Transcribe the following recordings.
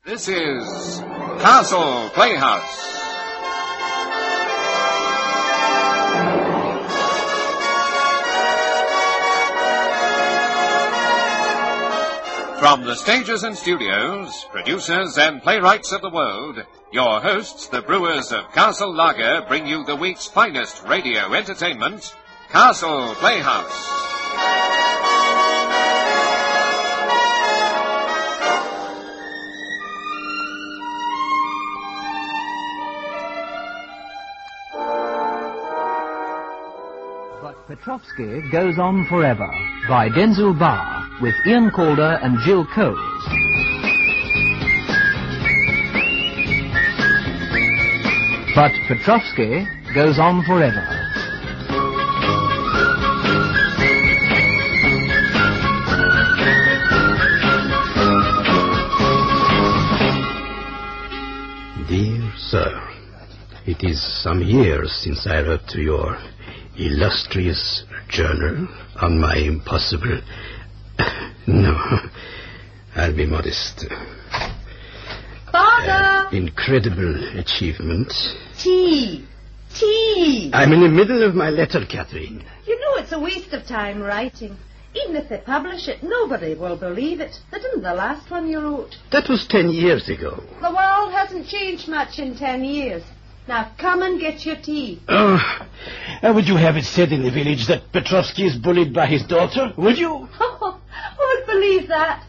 This is Castle Playhouse. From the stages and studios, producers and playwrights of the world, your hosts, the brewers of Castle Lager, bring you the week's finest radio entertainment, Castle Playhouse. But Petrovsky Goes On Forever by Denzil Barr with Ian Calder and Jill Coles. But Petrovsky Goes On Forever. Dear Sir, it is some years since I wrote to your illustrious journal on my impossible... No, I'll be modest. Father! Incredible achievement. Tea! I'm in the middle of my letter, Catherine. You know it's a waste of time writing. Even if they publish it, nobody will believe it. They didn't the last one you wrote. That was 10 years ago. The world hasn't changed much in 10 years. Now come and get your tea. Would you have it said in the village that Petrovsky is bullied by his daughter? Would you? Oh, who would believe that?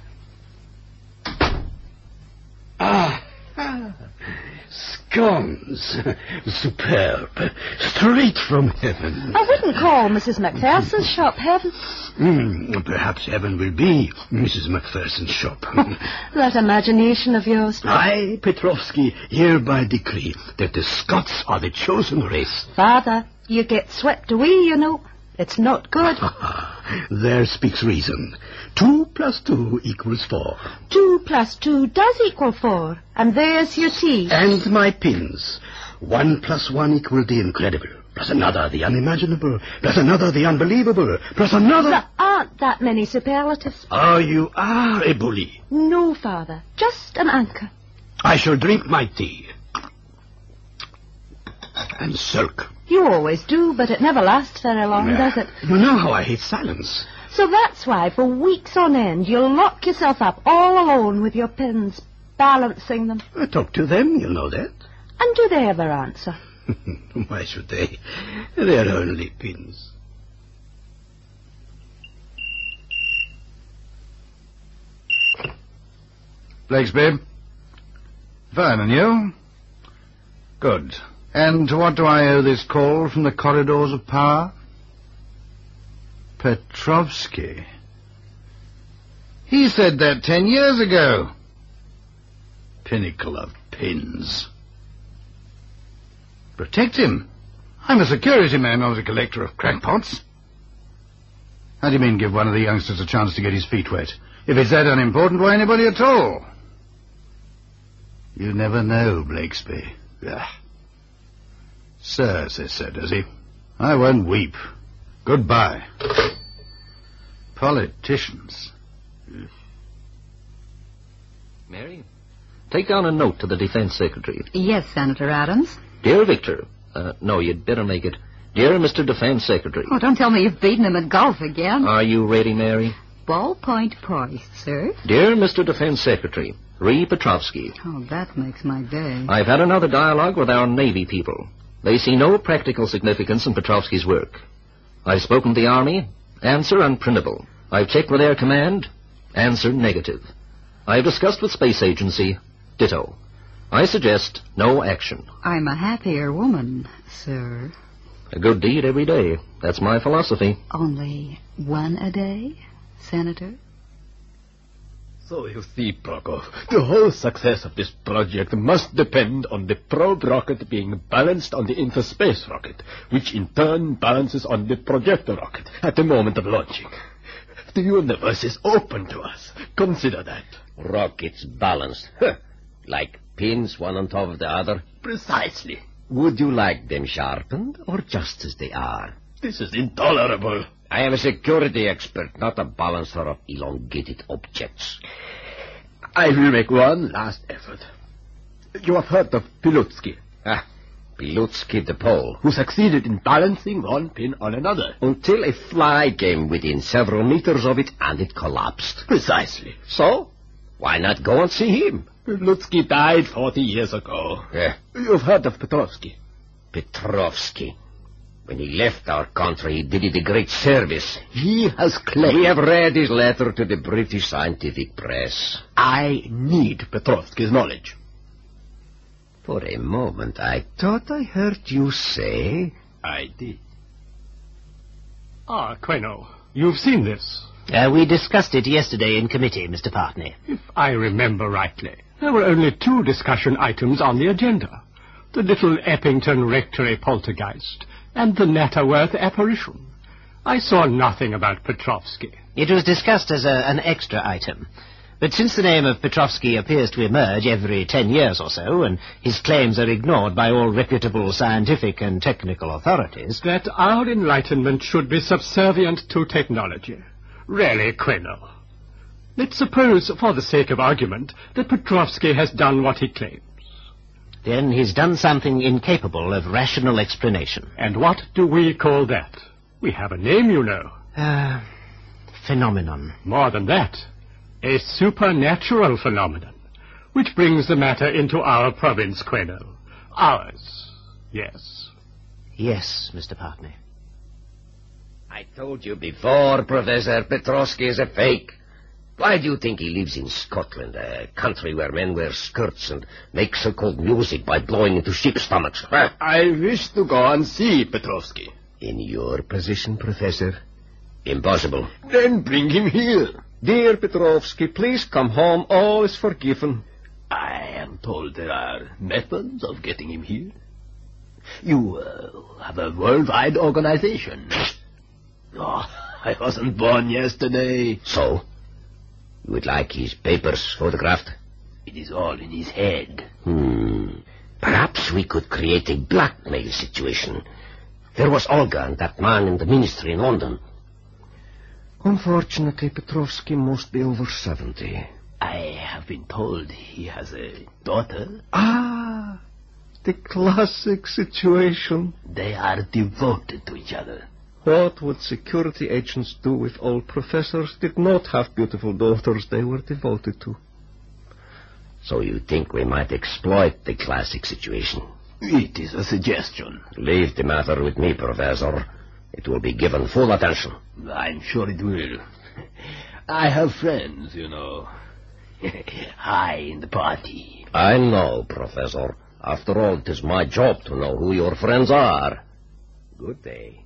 Scones. Superb. Straight from heaven. I wouldn't call Mrs. Macpherson's shop heaven. Perhaps heaven will be Mrs. Macpherson's shop. That imagination of yours. I, Petrovsky, hereby decree that the Scots are the chosen race. Father, you get swept away, you know. It's not good. There speaks reason. 2 + 2 = 4. 2 + 2 does equal 4. And there's your tea. And my pins. 1 + 1 = the incredible. Plus another, the unimaginable. Plus another, the unbelievable. Plus another... There aren't that many superlatives. Oh, you are a bully. No, Father. Just an anchor. I shall drink my tea. And sulk. You always do, but it never lasts very long, does it? You know how I hate silence. So that's why for weeks on end you'll lock yourself up all alone with your pins, balancing them. I talk to them, you know that. And do they ever answer? Why should they? They're only pins. Blakesby. Fine, and you? Good. And to what do I owe this call from the corridors of power? Petrovsky. He said that 10 years ago. Pinnacle of pins. Protect him. I'm a security man, not a collector of crackpots. How do you mean give one of the youngsters a chance to get his feet wet? If it's that unimportant, why anybody at all? You never know, Blakesby. Ugh. Sir, says so, does he? I won't weep. Goodbye. Politicians. Mary, take down a note to the Defense Secretary. Yes, Senator Adams. Dear Victor. No, you'd better make it. Dear Mr. Defense Secretary. Oh, don't tell me you've beaten him at golf again. Are you ready, Mary? Ballpoint poised, sir. Dear Mr. Defense Secretary, Re Petrovsky. Oh, that makes my day. I've had another dialogue with our Navy people. They see no practical significance in Petrovsky's work. I've spoken to the Army. Answer unprintable. I've checked with Air Command. Answer negative. I've discussed with Space Agency. Ditto. I suggest no action. I'm a happier woman, sir. A good deed every day. That's my philosophy. Only one a day, Senator? So you see, Prokov, the whole success of this project must depend on the probe rocket being balanced on the interspace rocket, which in turn balances on the projector rocket at the moment of launching. The universe is open to us. Consider that. Rockets balanced. Like pins, one on top of the other. Precisely. Would you like them sharpened, or just as they are? This is intolerable. I am a security expert, not a balancer of elongated objects. I will make one last effort. You have heard of Pilutsky, Pilutsky the Pole, who succeeded in balancing one pin on another. until a fly came within several meters of it and it collapsed. Precisely. So, why not go and see him? Pilutsky died 40 years ago. Yeah. You've heard of Petrovsky. Petrovsky. When he left our country, he did it a great service. He has claimed... We have read his letter to the British scientific press. I need Petrovsky's knowledge. For a moment, I thought I heard you say... I did. Queno, you've seen this. We discussed it yesterday in committee, Mr. Partney. If I remember rightly, there were only 2 discussion items on the agenda. The little Eppington Rectory poltergeist and the Natterworth apparition. I saw nothing about Petrovsky. It was discussed as an extra item. But since the name of Petrovsky appears to emerge every 10 years or so, and his claims are ignored by all reputable scientific and technical authorities... That our enlightenment should be subservient to technology. Really, Queno. Let's suppose, for the sake of argument, that Petrovsky has done what he claims. Then he's done something incapable of rational explanation. And what do we call that? We have a name, you know. Phenomenon. More than that. A supernatural phenomenon, which brings the matter into our province, Queno. Ours. Yes. Yes, Mr. Partney. I told you before, Professor, Petrovsky is a fake. Why do you think he lives in Scotland, a country where men wear skirts and make so-called music by blowing into sheep stomachs? Huh? I wish to go and see Petrovsky. In your position, Professor? Impossible. Then bring him here. Dear Petrovsky, please come home. All is forgiven. I am told there are methods of getting him here. You have a worldwide organization. Oh, I wasn't born yesterday. So? You would like his papers photographed? It is all in his head. Perhaps we could create a blackmail situation. There was Olga and that man in the ministry in London. Unfortunately, Petrovsky must be over 70. I have been told he has a daughter. Ah, the classic situation. They are devoted to each other. What would security agents do if old professors did not have beautiful daughters they were devoted to? So you think we might exploit the classic situation? It is a suggestion. Leave the matter with me, Professor. It will be given full attention. I'm sure it will. I have friends, you know. High in the party. I know, Professor. After all, it is my job to know who your friends are. Good day.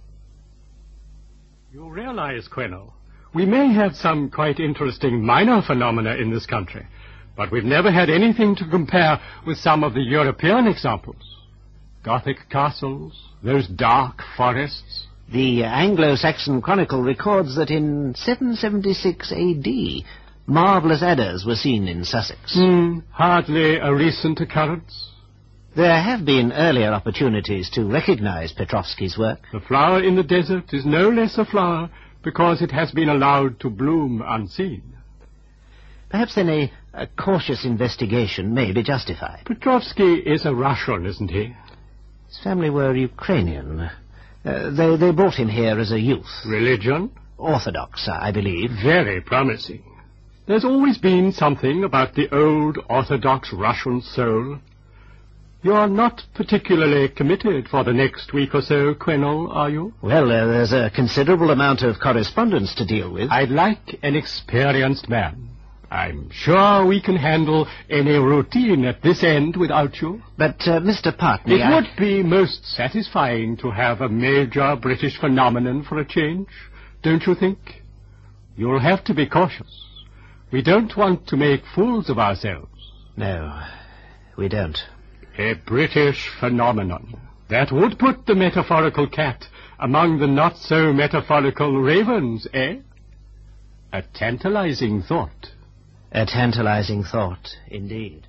You realize, Queno, we may have some quite interesting minor phenomena in this country, but we've never had anything to compare with some of the European examples. Gothic castles, those dark forests. The Anglo-Saxon Chronicle records that in 776 A.D., marvellous adders were seen in Sussex. Hardly a recent occurrence. There have been earlier opportunities to recognize Petrovsky's work. The flower in the desert is no less a flower because it has been allowed to bloom unseen. Perhaps then a cautious investigation may be justified. Petrovsky is a Russian, isn't he? His family were Ukrainian. They brought him here as a youth. Religion? Orthodox, I believe. Very promising. There's always been something about the old Orthodox Russian soul. You're not particularly committed for the next week or so, Queno, are you? Well, there's a considerable amount of correspondence to deal with. I'd like an experienced man. I'm sure we can handle any routine at this end without you. But, Mr. Partney, It would be most satisfying to have a major British phenomenon for a change, don't you think? You'll have to be cautious. We don't want to make fools of ourselves. No, we don't. A British phenomenon. That would put the metaphorical cat among the not-so-metaphorical ravens, eh? A tantalizing thought. A tantalizing thought, indeed.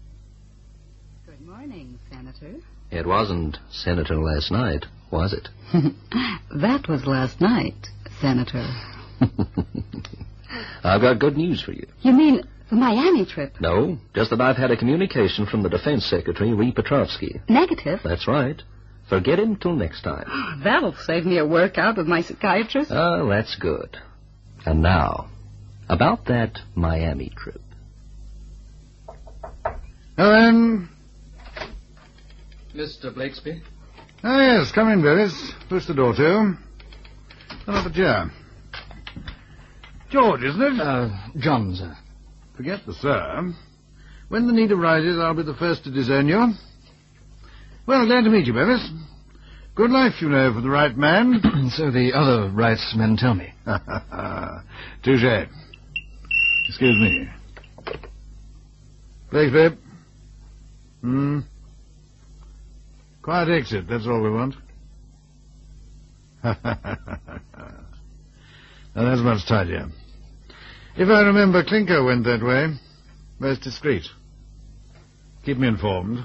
Good morning, Senator. It wasn't Senator last night, was it? That was last night, Senator. I've got good news for you. You mean The Miami trip? No, just that I've had a communication from the Defense Secretary, Lee Petrovsky. Negative? That's right. Forget him till next time. That'll save me a workout with my psychiatrist. Oh, that's good. And now, about that Miami trip. Helen? Mr. Blakesby? Oh, yes, come in, Bevis. Push the door to. Pull up a chair. George, isn't it? John, sir. Forget the sir. When the need arises, I'll be the first to disown you. Well, glad to meet you, Bevis. Good life, you know, for the right man. So the other rights men tell me. Touché. Excuse me. Blakesby. Quiet exit, that's all we want. Now, that's much tidier. If I remember, Clinker went that way. Most discreet. Keep me informed.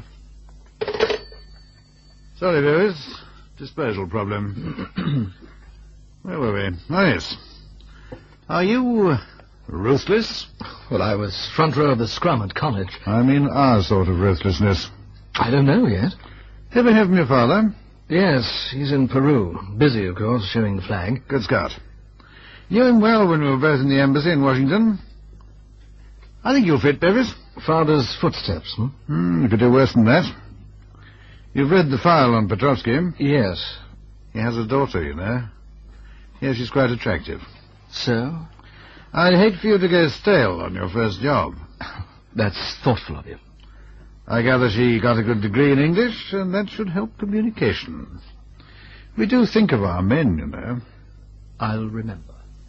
Sorry, Bevis. Disposal problem. Where were we? Oh, yes. Are you ruthless? Well, I was front row of the scrum at college. I mean our sort of ruthlessness. I don't know yet. Ever hear from your father? Yes, he's in Peru. Busy, of course, showing the flag. Good scout. Knew him well when we were both in the embassy in Washington. I think you'll fit, Bevis. Father's footsteps, You could do worse than that. You've read the file on Petrovsky? Yes. He has a daughter, you know. Yes, she's quite attractive. So? I'd hate for you to go stale on your first job. That's thoughtful of you. I gather she got a good degree in English, and that should help communication. We do think of our men, you know. I'll remember.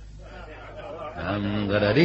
Good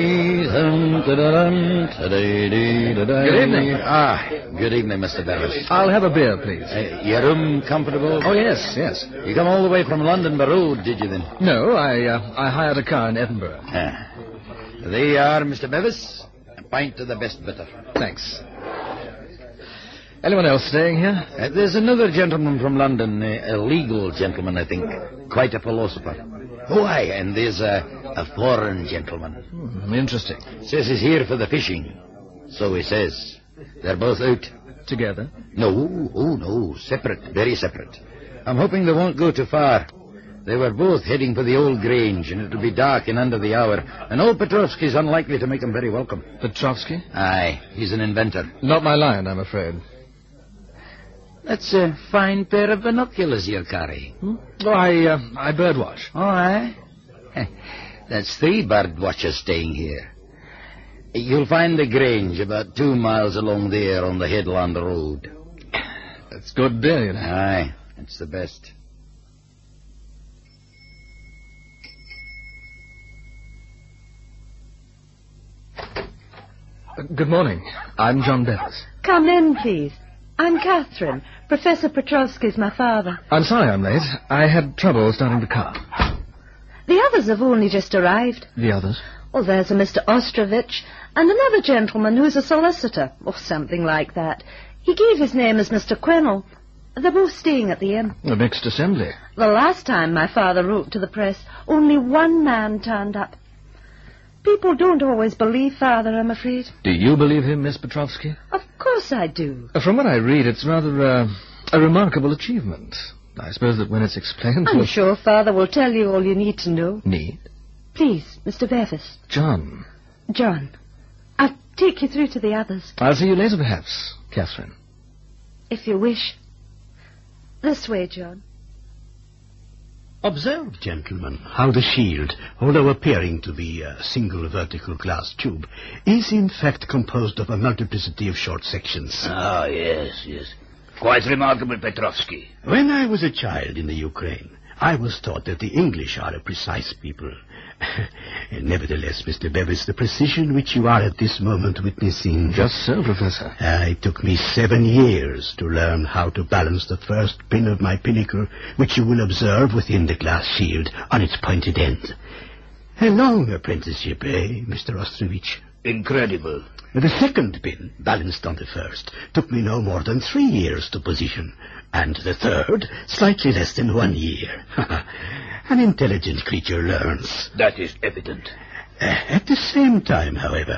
evening. Good evening, Mr. Bevis. I'll have a beer, please. Your room comfortable? Oh, yes. You come all the way from London by road, did you then? No, I hired a car in Edinburgh. There you are, Mr. Bevis. A pint of the best bitter. Thanks. Anyone else staying here? There's another gentleman from London, a legal gentleman, I think. Quite a philosopher. Oh, aye, and there's a foreign gentleman. Interesting. Says he's here for the fishing. So he says. They're both out. Together? No. Separate, very separate. I'm hoping they won't go too far. They were both heading for the old Grange, and it'll be dark in under the hour. And old Petrovsky's unlikely to make them very welcome. Petrovsky? Aye, he's an inventor. Not my line, I'm afraid. That's a fine pair of binoculars you're carrying. Oh, I birdwatch. Oh, aye? That's 3 bird watchers staying here. You'll find the Grange about 2 miles along there on the headland road. That's good beer, you know. Aye, it's the best. Good morning. I'm John Bevis. Come in, please. I'm Catherine. Professor Petrovsky's my father. I'm sorry I'm late. I had trouble starting the car. The others have only just arrived. The others? Oh, there's a Mr. Ostrovich and another gentleman who's a solicitor, or something like that. He gave his name as Mr. Quennell. They're both staying at the inn. A mixed assembly. The last time my father wrote to the press, only one man turned up. People don't always believe Father, I'm afraid. Do you believe him, Miss Petrovsky? Of course I do. From what I read, it's rather a remarkable achievement. I suppose that when it's explained... I'm sure Father will tell you all you need to know. Need? Please, Mr. Bevis. John. John. I'll take you through to the others. I'll see you later, perhaps, Catherine. If you wish. This way, John. Observe, gentlemen, how the shield, although appearing to be a single vertical glass tube, is in fact composed of a multiplicity of short sections. Ah, yes. Quite remarkable, Petrovsky. When I was a child in the Ukraine, I was taught that the English are a precise people. Nevertheless, Mr. Bevis, the precision which you are at this moment witnessing... Just so, Professor. It took me 7 years to learn how to balance the first pin of my pinnacle, which you will observe within the glass shield on its pointed end. A long apprenticeship, Mr. Ostrovich? Incredible. The second pin, balanced on the first, took me no more than 3 years to position, and the third, slightly less than 1 year. An intelligent creature learns. That is evident. At the same time, however,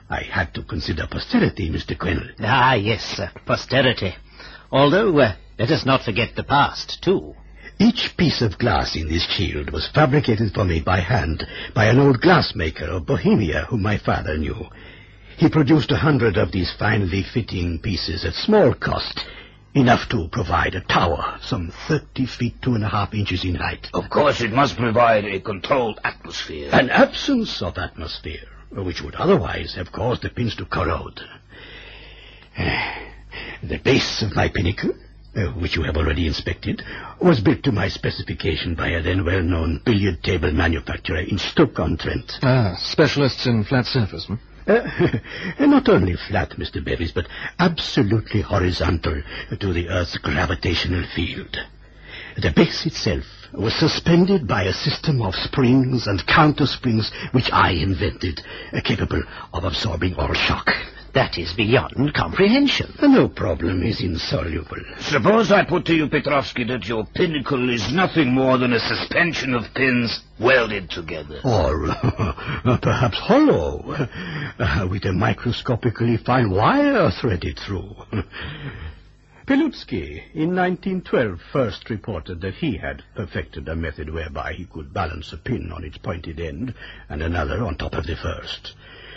I had to consider posterity, Mr. Quennell. Ah, yes, posterity. Although, let us not forget the past, too. Each piece of glass in this shield was fabricated for me by hand by an old glassmaker of Bohemia whom my father knew. He produced 100 of these finely fitting pieces at small cost, enough to provide a tower, some 30 feet 2.5 inches in height. Of course, it must provide a controlled atmosphere. An absence of atmosphere, which would otherwise have caused the pins to corrode. The base of my pinnacle, which you have already inspected, was built to my specification by a then well-known billiard table manufacturer in Stoke-on-Trent. Ah, specialists in flat surface, hmm? Not only flat, Mr. Bevis, but absolutely horizontal to the Earth's gravitational field. The base itself was suspended by a system of springs and countersprings which I invented, capable of absorbing all shock. That is beyond comprehension. No problem is insoluble. Suppose I put to you, Petrovsky, that your pinnacle is nothing more than a suspension of pins welded together. Or perhaps hollow, with a microscopically fine wire threaded through. Pilutsky, in 1912, first reported that he had perfected a method whereby he could balance a pin on its pointed end and another on top of the first.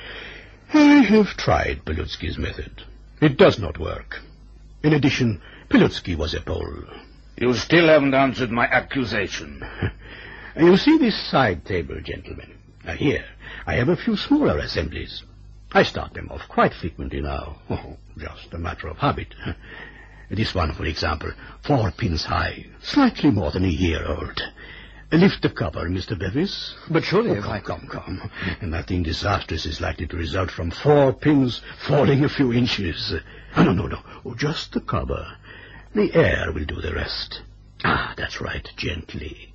I have tried Pilutsky's method. It does not work. In addition, Pilutsky was a Pole. You still haven't answered my accusation. You see this side table, gentlemen. Here, I have a few smaller assemblies. I start them off quite frequently now. Just a matter of habit. This one, for example, 4 pins high, slightly more than a year old. Lift the cover, Mr. Bevis. But surely... Come. Nothing disastrous is likely to result from 4 pins falling a few inches. No. Just the cover. The air will do the rest. Ah, that's right, gently.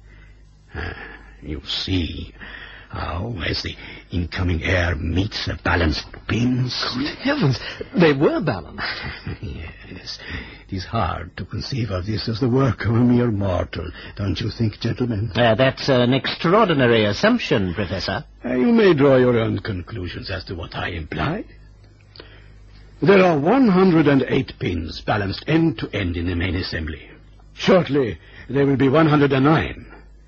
You see how, as the incoming air meets the balanced pins... Good heavens, they were balanced. Yes, it is hard to conceive of this as the work of a mere mortal, don't you think, gentlemen? That's an extraordinary assumption, Professor. You may draw your own conclusions as to what I imply. There are 108 pins balanced end to end in the main assembly. Shortly, there will be 109.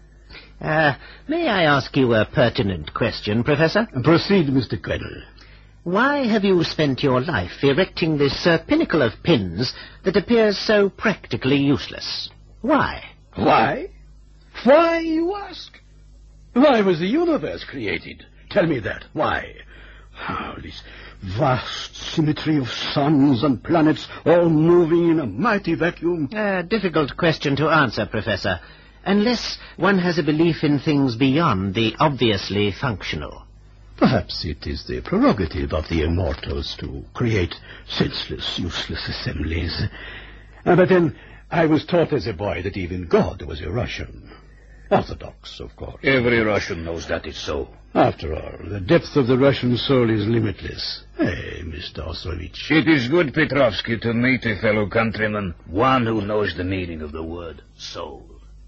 May I ask you a pertinent question, Professor? Proceed, Mr. Quennell. Why have you spent your life erecting this pinnacle of pins that appears so practically useless? Why? Why? Why, you ask? Why was the universe created? Tell me that. Why? This vast symmetry of suns and planets all moving in a mighty vacuum. A difficult question to answer, Professor, unless one has a belief in things beyond the obviously functional. Perhaps it is the prerogative of the immortals to create senseless, useless assemblies. But then, I was taught as a boy that even God was a Russian. Orthodox, of course. Every Russian knows that it's so. After all, the depth of the Russian soul is limitless. Hey, Mr. Ostrovich. It is good, Petrovsky, to meet a fellow countryman, one who knows the meaning of the word soul.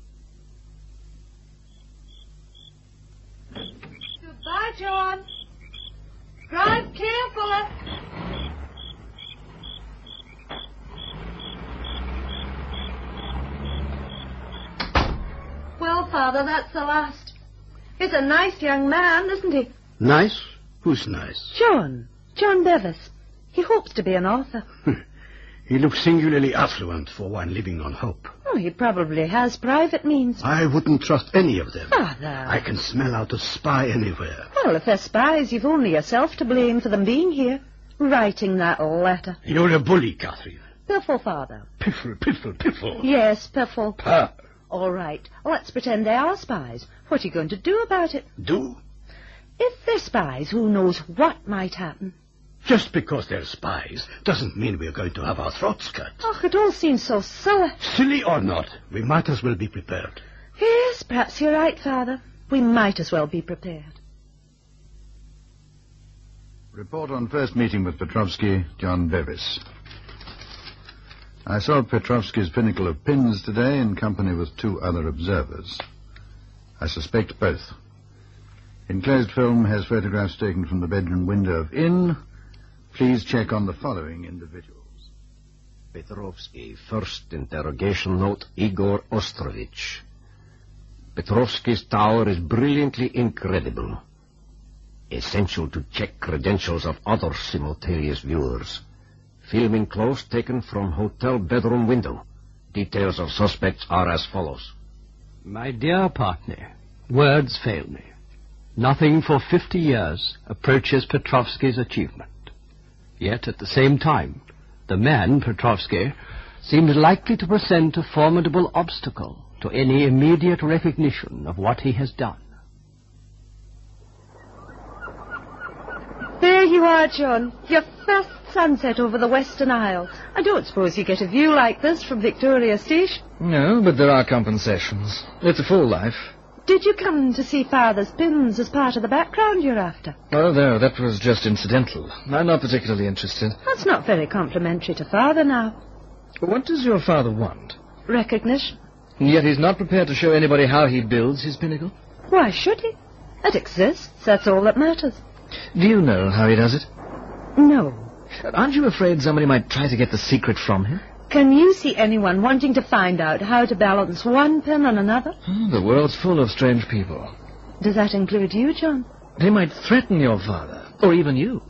Goodbye, John. Drive carefully. Well, Father, that's the last. He's a nice young man, isn't he? Nice? Who's nice? John Bevis. He hopes to be an author. He looks singularly affluent for one living on hope. Oh, he probably has private means. I wouldn't trust any of them. Father. I can smell out a spy anywhere. Well, if they're spies, you've only yourself to blame for them being here. Writing that letter. You're a bully, Catherine. Piffle, Father. Piffle. Yes, Piffle. Pa. All right. Let's pretend they are spies. What are you going to do about it? Do? If they're spies, who knows what might happen? Just because they're spies doesn't mean we're going to have our throats cut. Oh, it all seems so silly. Silly or not, we might as well be prepared. Yes, perhaps you're right, Father. We might as well be prepared. Report on first meeting with Petrovsky, John Bevis. I saw Petrovsky's pinnacle of pins today in company with 2 other observers. I suspect both. Enclosed film has photographs taken from the bedroom window of inn, Please check on the following individuals. Petrovsky, first interrogation note, Igor Ostrovich. Petrovsky's tower is brilliantly incredible. Essential to check credentials of other simultaneous viewers. Filming close taken from hotel bedroom window. Details of suspects are as follows. My dear partner, words fail me. Nothing for 50 years approaches Petrovsky's achievement. Yet at the same time, the man, Petrovsky, seems likely to present a formidable obstacle to any immediate recognition of what he has done. There you are, John. Your first sunset over the Western Isle. I don't suppose you get a view like this from Victoria Station. No, but there are compensations. It's a full life. Did you come to see Father's pins as part of the background you're after? Oh, no, that was just incidental. I'm not particularly interested. That's not very complimentary to Father now. What does your father want? Recognition. And yet he's not prepared to show anybody how he builds his pinnacle? Why should he? It exists. That's all that matters. Do you know how he does it? No. Aren't you afraid somebody might try to get the secret from him? Can you see anyone wanting to find out how to balance one pin on another? The world's full of strange people. Does that include you, John? They might threaten your father, or even you.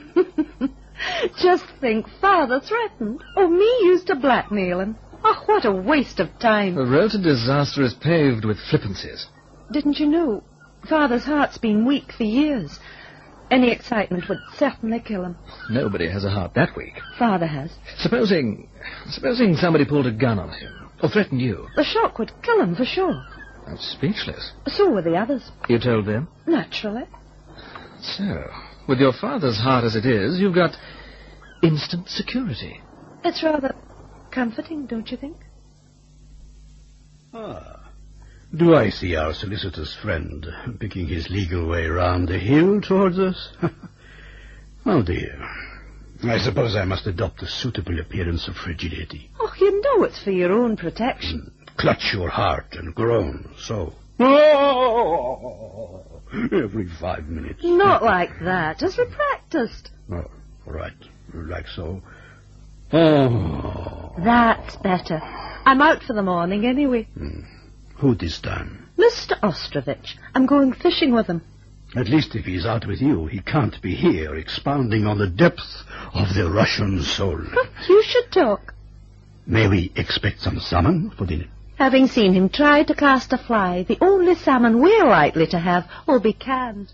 Just think, Father threatened. Or me used to blackmail him. Oh, what a waste of time. The road to disaster is paved with flippancies. Didn't you know? Father's heart's been weak for years. Any excitement would certainly kill him. Nobody has a heart that weak. Father has. Supposing somebody pulled a gun on him, or threatened you. The shock would kill him for sure. I'm speechless. So were the others. You told them? Naturally. So, with your father's heart as it is, you've got instant security. It's rather comforting, don't you think? Do I see our solicitor's friend picking his legal way round the hill towards us? Oh, dear. I suppose I must adopt a suitable appearance of frigidity. Oh, you know it's for your own protection. Clutch your heart and groan, so. Oh, every 5 minutes. Not like that, as we practiced. Oh, all right, like so. Oh. That's better. I'm out for the morning anyway. Who this time? Mr. Ostrovich. I'm going fishing with him. At least if he's out with you, he can't be here expounding on the depth of the Russian soul. You should talk. May we expect some salmon for dinner? Having seen him try to cast a fly, the only salmon we're likely to have will be canned.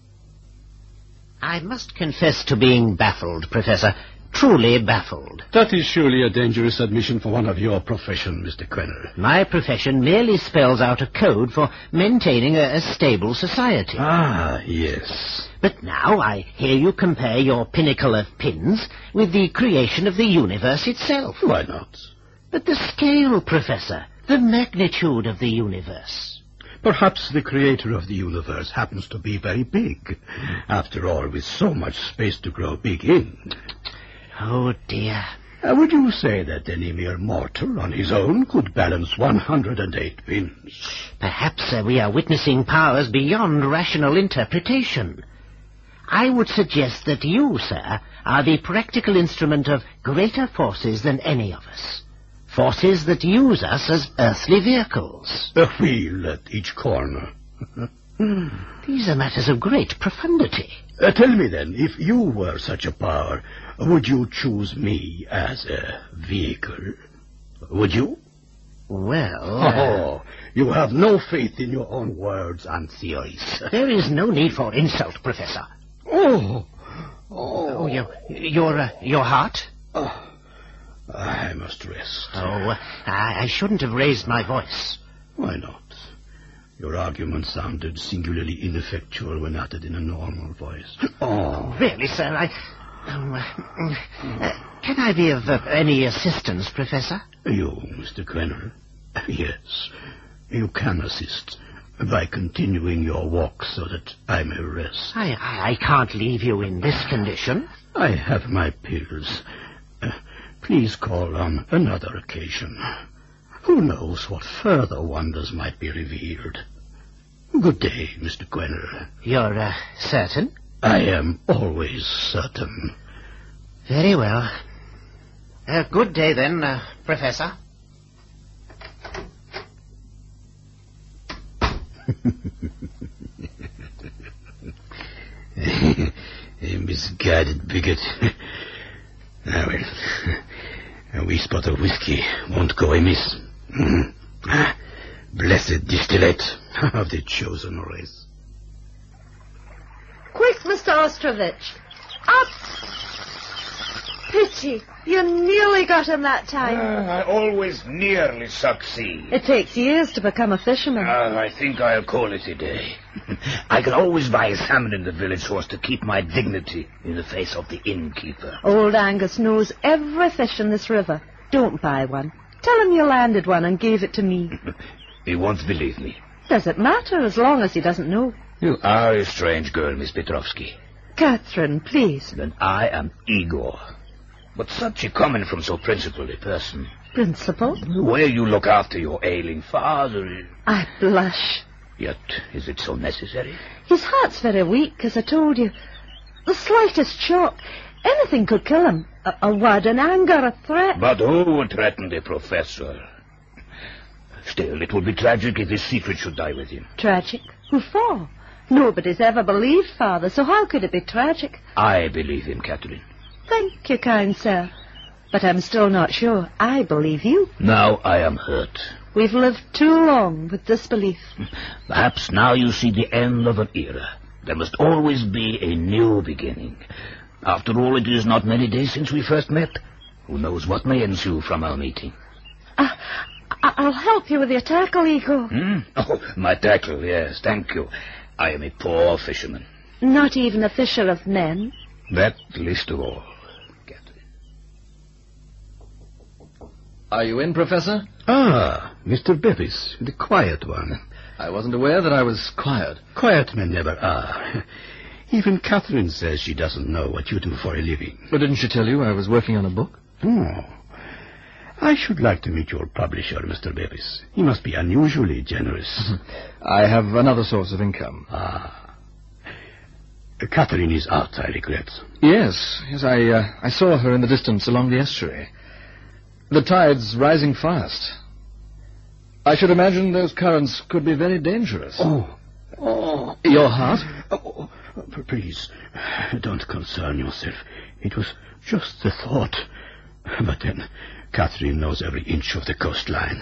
I must confess to being baffled, Professor. Truly baffled. That is surely a dangerous admission for one of your profession, Mr. Quenner. My profession merely spells out a code for maintaining a stable society. Ah, yes. But now I hear you compare your pinnacle of pins with the creation of the universe itself. Why not? But the scale, Professor, the magnitude of the universe. Perhaps the creator of the universe happens to be very big. After all, with so much space to grow big in. Oh, dear. Would you say that any mere mortal on his own could balance 108 pins? Perhaps we are witnessing powers beyond rational interpretation. I would suggest that you, sir, are the practical instrument of greater forces than any of us. Forces that use us as earthly vehicles. A wheel at each corner. These are matters of great profundity. Tell me then, if you were such a power, would you choose me as a vehicle? Would you? Well... you have no faith in your own words and theories. There is no need for insult, Professor. Your heart? I must rest. I shouldn't have raised my voice. Why not? Your argument sounded singularly ineffectual when uttered in a normal voice. Really, sir, can I be of any assistance, Professor? You, Mr. Quenner? Yes, you can assist by continuing your walk so that I may rest. I can't leave you in this condition. I have my pills. Please call on another occasion. Who knows what further wonders might be revealed. Good day, Mr. Quenner. You're certain? I am always certain. Very well. Good day then, Professor. A misguided bigot. Ah, well, a wee spot of whiskey won't go amiss. Blessed distillate of the chosen race. Quick, Mr. Ostrovich. Up! Pity. You nearly got him that time. I always nearly succeed. It takes years to become a fisherman. I think I'll call it a day. I can always buy a salmon in the village so as to keep my dignity in the face of the innkeeper. Old Angus knows every fish in this river. Don't buy one. Tell him you landed one and gave it to me. He won't believe me. Does it matter as long as he doesn't know? You are a strange girl, Miss Petrovsky. Catherine, please. Then I am Igor. But such a comment from so principled a person. Principled? The way you look after your ailing father. I blush. Yet, is it so necessary? His heart's very weak, as I told you. The slightest shock, anything could kill him. A word in anger, a threat. But who would threaten the professor? Still, it would be tragic if his secret should die with him. Tragic? Who for? Nobody's ever believed Father, so how could it be tragic? I believe him, Catherine. Thank you, kind sir. But I'm still not sure. I believe you. Now I am hurt. We've lived too long with disbelief. Perhaps now you see the end of an era. There must always be a new beginning. After all, it is not many days since we first met. Who knows what may ensue from our meeting? I'll help you with your tackle, Igor. Oh, my tackle, yes, thank you. I am a poor fisherman. Not even a fisher of men? That least of all. Are you in, Professor? Ah, Mr. Bevis, the quiet one. I wasn't aware that I was quiet. Quiet men never are. Even Catherine says she doesn't know what you do for a living. But didn't she tell you I was working on a book? Oh. I should like to meet your publisher, Mr. Bevis. He must be unusually generous. I have another source of income. Ah. Catherine is out, I regret. Yes, I saw her in the distance along the estuary. The tide's rising fast. I should imagine those currents could be very dangerous. Oh. Your heart? Oh, please, don't concern yourself. It was just the thought. But then, Catherine knows every inch of the coastline.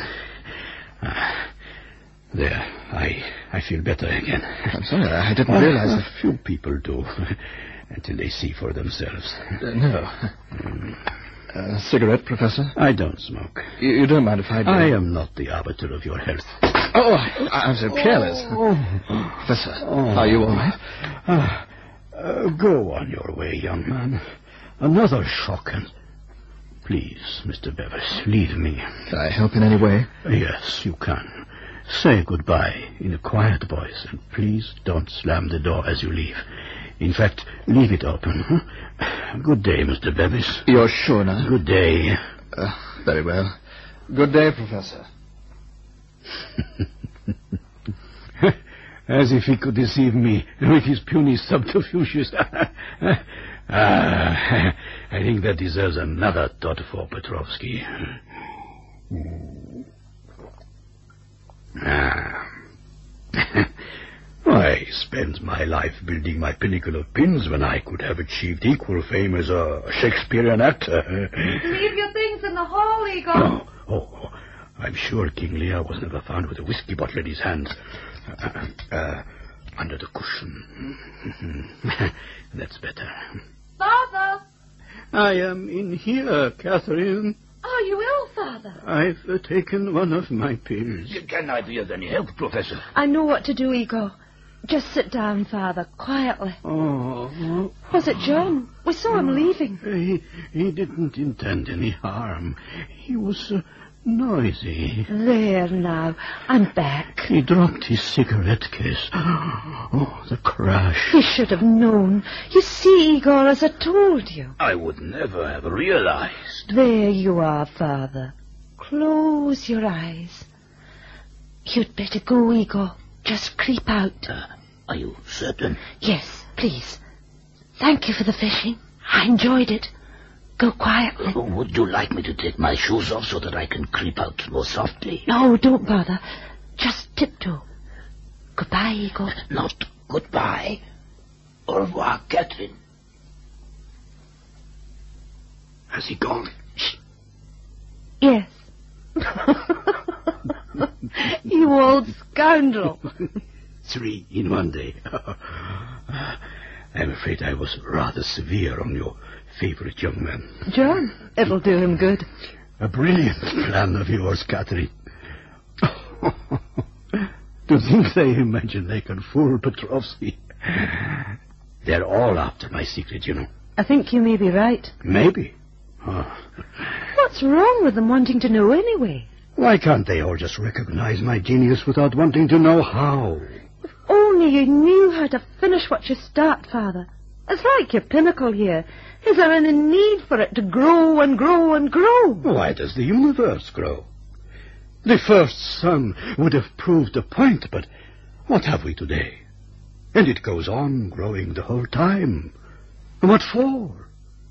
There, I feel better again. I'm sorry, I didn't realize that. Few people do, until they see for themselves. No. Cigarette, Professor? I don't smoke. You don't mind if I do? I am not the arbiter of your health. Oh, I'm so careless. Professor, are you all right? Go on your way, young man. Another shock and... Please, Mr. Bevis, leave me. Can I help in any way? Yes, you can. Say goodbye in a quiet voice, and please don't slam the door as you leave. In fact, leave it open. Good day, Mr. Bevis. You're sure now? Good day. Very well. Good day, Professor. As if he could deceive me with his puny subterfuges. I think that deserves another thought for Petrovsky. I spent my life building my pinnacle of pins when I could have achieved equal fame as a Shakespearean actor. Leave your things in the hall, Igor. Oh, I'm sure King Lear was never found with a whiskey bottle in his hand. Under the cushion. That's better. Father! I am in here, Catherine. Are you ill, Father? I've taken one of my pills. Can I be of any help, Professor? I know what to do, Igor. Just sit down, Father, quietly. Oh. Was it John? We saw him leaving. He didn't intend any harm. He was noisy. There now. I'm back. He dropped his cigarette case. Oh, the crash. He should have known. You see, Igor, as I told you. I would never have realized. There you are, Father. Close your eyes. You'd better go, Igor. Just creep out. Are you certain? Yes, please. Thank you for the fishing. I enjoyed it. Go quietly. Would you like me to take my shoes off so that I can creep out more softly? No, don't bother. Just tiptoe. Goodbye, Igor. Not goodbye. Au revoir, Catherine. Has he gone? Yes. You old scoundrel. 3 in one day. I'm afraid I was rather severe on your favorite young man. John, it'll do him good. A brilliant plan of yours, Catherine. To think they imagine they can fool Petrovsky. They're all after my secret, you know. I think you may be right. Maybe. What's wrong with them wanting to know anyway? Why can't they all just recognize my genius without wanting to know how? If only you knew how to finish what you start, Father. It's like your pinnacle here. Is there any need for it to grow and grow and grow? Why does the universe grow? The first sun would have proved the point, but what have we today? And it goes on growing the whole time. What for?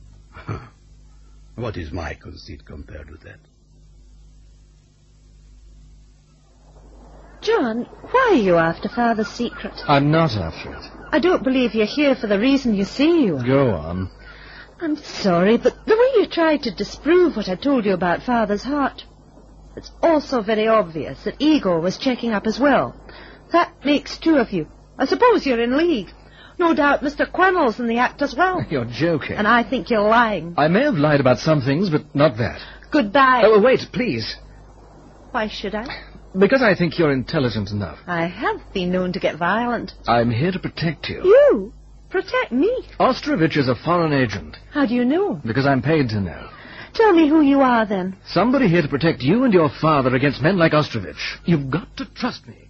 What is my conceit compared with that? John, why are you after Father's secret? I'm not after it. I don't believe you're here for the reason you say you are. Go on. I'm sorry, but the way you tried to disprove what I told you about Father's heart, it's also very obvious that Igor was checking up as well. That makes 2 of you. I suppose you're in league. No doubt Mr. Quennell's in the act as well. You're joking. And I think you're lying. I may have lied about some things, but not that. Goodbye. Oh, wait, please. Why should I? Because I think you're intelligent enough. I have been known to get violent. I'm here to protect you. You? Protect me? Ostrovich is a foreign agent. How do you know? Because I'm paid to know. Tell me who you are, then. Somebody here to protect you and your father against men like Ostrovich. You've got to trust me.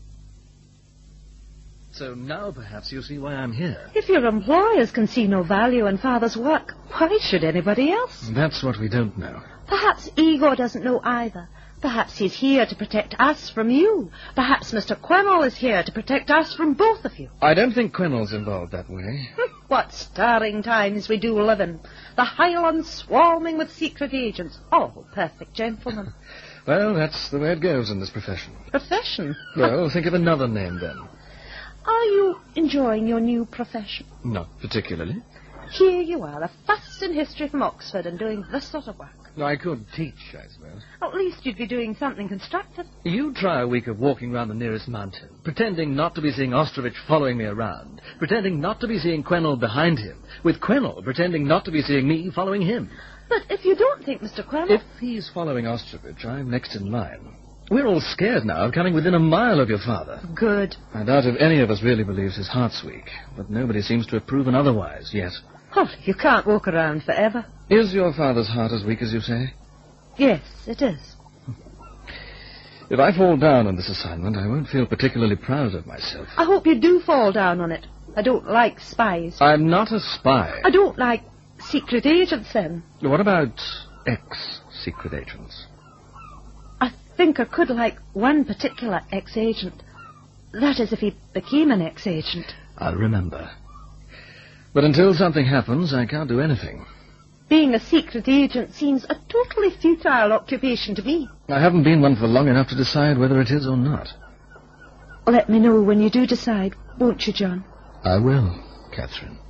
So now perhaps you see why I'm here. If your employers can see no value in Father's work, why should anybody else? That's what we don't know. Perhaps Igor doesn't know either. Perhaps he's here to protect us from you. Perhaps Mr. Quennell is here to protect us from both of you. I don't think Quennell's involved that way. What stirring times we do live in. The Highlands swarming with secret agents. All perfect gentlemen. Well, that's the way it goes in this profession. Profession? Well, think of another name then. Are you enjoying your new profession? Not particularly. Here you are, a first in history from Oxford and doing this sort of work. I could teach, I suppose. At least you'd be doing something constructive. You try a week of walking round the nearest mountain, pretending not to be seeing Ostrovich following me around, pretending not to be seeing Quennell behind him, with Quennell pretending not to be seeing me following him. But if you don't think Mr. Quennell... If he's following Ostrovich, I'm next in line. We're all scared now of coming within a mile of your father. Good. I doubt if any of us really believes his heart's weak, but nobody seems to have proven otherwise yet. Oh, you can't walk around forever. Is your father's heart as weak as you say? Yes, it is. If I fall down on this assignment, I won't feel particularly proud of myself. I hope you do fall down on it. I don't like spies. I'm not a spy. I don't like secret agents, then. What about ex-secret agents? I think I could like one particular ex-agent. That is, if he became an ex-agent. I'll remember. But until something happens, I can't do anything. Being a secret agent seems a totally futile occupation to me. I haven't been one for long enough to decide whether it is or not. Let me know when you do decide, won't you, John? I will, Catherine.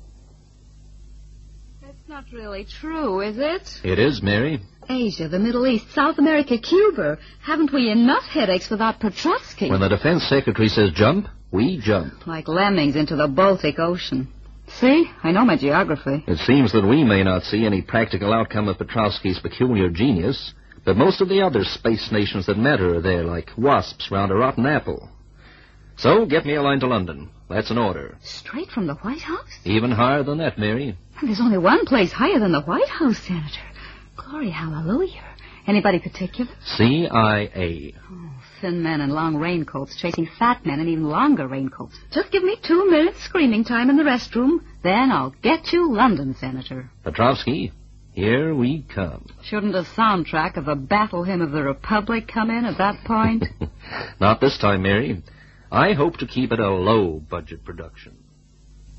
That's not really true, is it? It is, Mary. Asia, the Middle East, South America, Cuba. Haven't we enough headaches without Petrovsky? When the defense secretary says jump, we jump. Like lemmings into the Baltic Ocean. See? I know my geography. It seems that we may not see any practical outcome of Petrovsky's peculiar genius, but most of the other space nations that matter are there, like wasps round a rotten apple. So, get me a line to London. That's an order. Straight from the White House? Even higher than that, Mary. There's only one place higher than the White House, Senator. Glory, hallelujah. Anybody particular? CIA. Oh, thin men in long raincoats chasing fat men in even longer raincoats. Just give me 2 minutes screaming time in the restroom, then I'll get you London, Senator. Petrovsky, here we come. Shouldn't a soundtrack of the Battle Hymn of the Republic come in at that point? Not this time, Mary. I hope to keep it a low-budget production.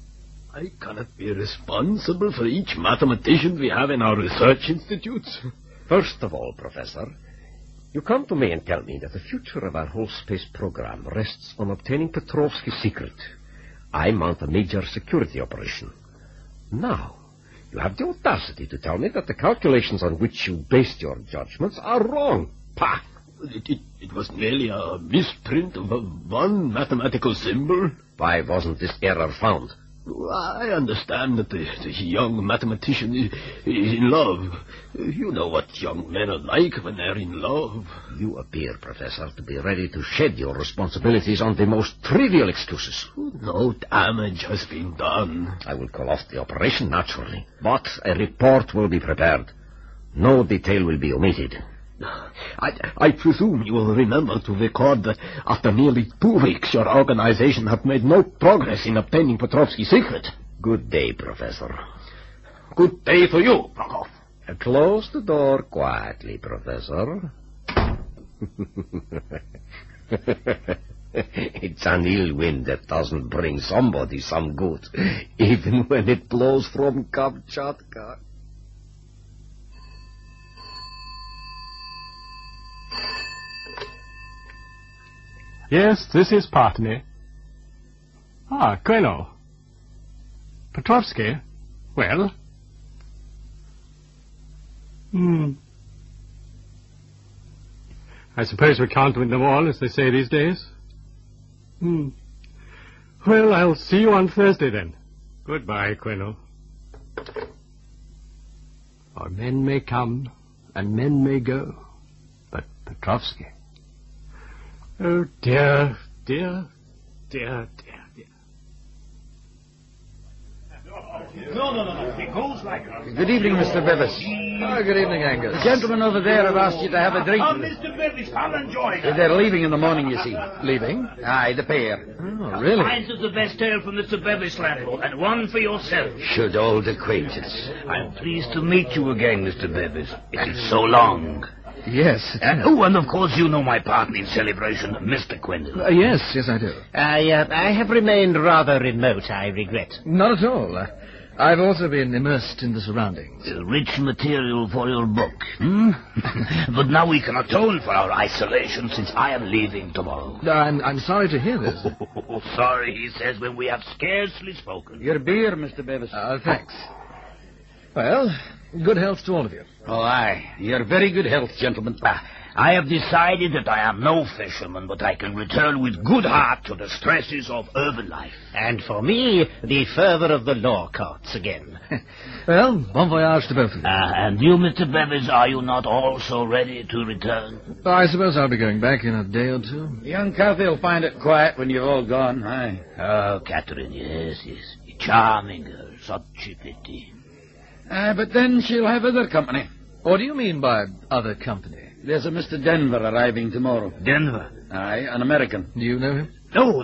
I cannot be responsible for each mathematician we have in our research institutes. First of all, Professor, you come to me and tell me that the future of our whole space program rests on obtaining Petrovsky's secret. I mount a major security operation. Now, you have the audacity to tell me that the calculations on which you based your judgments are wrong. Pah! It was merely a misprint of one mathematical symbol. Why wasn't this error found? I understand that the young mathematician is in love. You know what young men are like when they're in love. You appear, Professor, to be ready to shed your responsibilities on the most trivial excuses. No damage has been done. I will call off the operation, naturally, but a report will be prepared. No detail will be omitted. I presume you will remember to record that after nearly 2 weeks your organization have made no progress in obtaining Petrovsky's secret. Good day, Professor. Good day for you, Prokop. Close the door quietly, Professor. It's an ill wind that doesn't bring somebody some good, even when it blows from Kamchatka. Yes, this is Partney. Ah, Queno. Petrovsky? Well? I suppose we can't win them all, as they say these days. Well, I'll see you on Thursday, then. Goodbye, Queno. For men may come, and men may go, but Petrovsky... Oh, dear, dear, dear, dear, dear. No. It goes like that. Good evening, Mr. Bevis. Oh, good evening, Angus. The gentlemen over there have asked you to have a drink. Oh, Mr. Bevis, come and join us. They're leaving in the morning, you see. Leaving? Aye, the pair. Oh, really? Mine is the best ale for Mr. Bevis, landlord, and one for yourself. Should old acquaintance. I'm pleased to meet you again, Mr. Bevis. It is so long. Yes. And of course you know my partner in celebration, Mr. Quendel. Yes, I do. I have remained rather remote, I regret. Not at all. I've also been immersed in the surroundings. Rich material for your book, But now we can atone for our isolation, since I am leaving tomorrow. I'm sorry to hear this. Sorry, he says, when we have scarcely spoken. Your beer, Mr. Bevis. Thanks. Well, good health to all of you. Oh, aye. Your very good health, gentlemen. I have decided that I am no fisherman, but I can return with good heart to the stresses of urban life. And for me, the fervour of the law courts again. Well, bon voyage to both of you. And you, Mr. Bevis, are you not also ready to return? I suppose I'll be going back in a day or two. Young Cathy will find it quiet when you've all gone, aye. Oh, Catherine, yes. Charming girl, such a pity. But then she'll have other company. What do you mean by other company? There's a Mr. Denver arriving tomorrow. Denver? Aye, an American. Do you know him? No.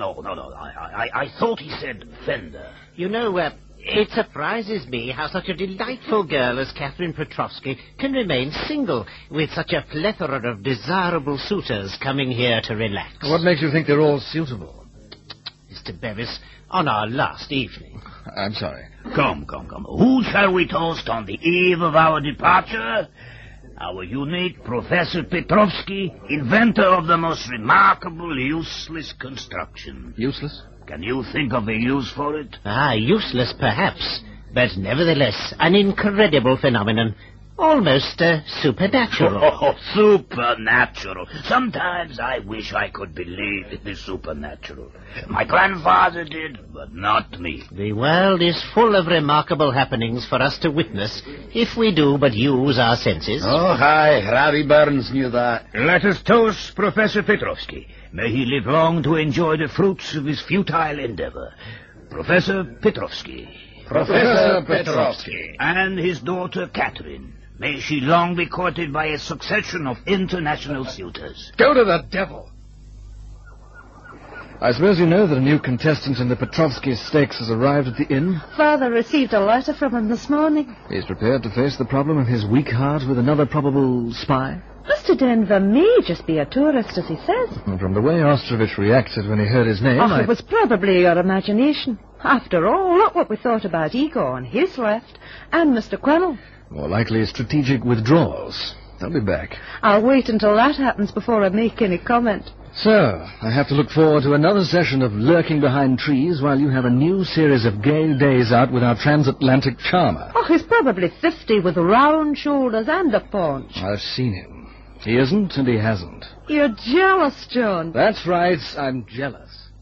I thought he said Fender. You know, it surprises me how such a delightful girl as Catherine Petrovsky can remain single, with such a plethora of desirable suitors coming here to relax. What makes you think they're all suitable? Mr. Bevis, on our last evening. I'm sorry. Come. Who shall we toast on the eve of our departure? Our unique Professor Petrovsky, inventor of the most remarkable useless construction. Useless? Can you think of a use for it? Useless perhaps, but nevertheless an incredible phenomenon. Almost supernatural. Oh, supernatural. Sometimes I wish I could believe in the supernatural. My grandfather did, but not me. The world is full of remarkable happenings for us to witness, if we do but use our senses. Oh, hi. Ravi Burns knew that. Let us toast Professor Petrovsky. May he live long to enjoy the fruits of his futile endeavor. Professor Petrovsky. Professor Petrovsky. And his daughter Catherine. May she long be courted by a succession of international suitors. Go to the devil! I suppose you know that a new contestant in the Petrovsky stakes has arrived at the inn? Father received a letter from him this morning. He's prepared to face the problem of his weak heart with another probable spy? Mr. Denver may just be a tourist, as he says. And from the way Ostrovich reacted when he heard his name, It was probably your imagination. After all, look what we thought about Igor on his left, and Mr. Quennell. More likely strategic withdrawals. They'll be back. I'll wait until that happens before I make any comment. So, I have to look forward to another session of lurking behind trees while you have a new series of gay days out with our transatlantic charmer. Oh, he's probably 50 with round shoulders and a paunch. I've seen him. He isn't and he hasn't. You're jealous, John. That's right, I'm jealous.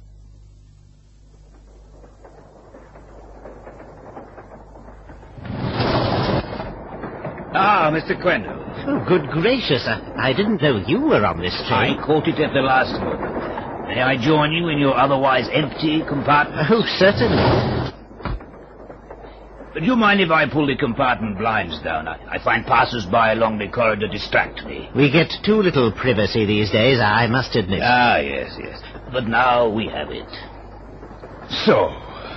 Ah, Mr. Quennell. Oh, good gracious, I didn't know you were on this train. I caught it at the last moment. May I join you in your otherwise empty compartment? Oh, certainly. Do you mind if I pull the compartment blinds down? I find passers-by along the corridor distract me. We get too little privacy these days, I must admit. Ah, yes. But now we have it. So,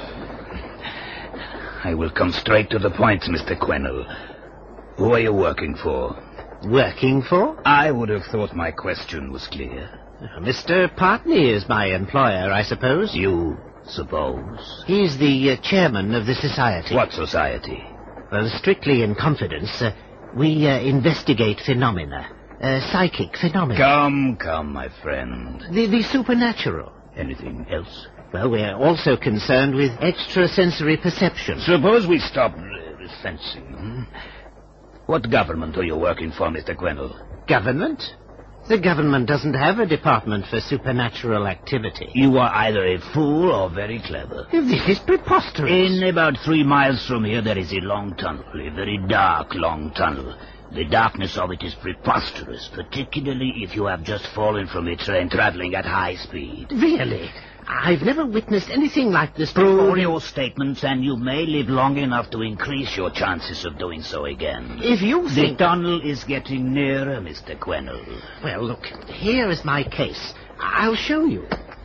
I will come straight to the point, Mr. Quennell. Who are you working for? Working for? I would have thought my question was clear. Mr. Partney is my employer, I suppose. You suppose? He's the chairman of the society. What society? Well, strictly in confidence, we investigate phenomena. Psychic phenomena. Come, my friend. The supernatural. Anything else? Well, we're also concerned with extrasensory perception. Suppose we stop sensing. What government are you working for, Mr. Quennell? Government? The government doesn't have a department for supernatural activity. You are either a fool or very clever. This is preposterous. In about 3 miles from here, there is a long tunnel, a very dark, long tunnel. The darkness of it is preposterous, particularly if you have just fallen from a train traveling at high speed. Really? I've never witnessed anything like this before. Prove your statements, and you may live long enough to increase your chances of doing so again. If you think... The tunnel is getting nearer, Mr. Quennell. Well, look, here is my case. I'll show you.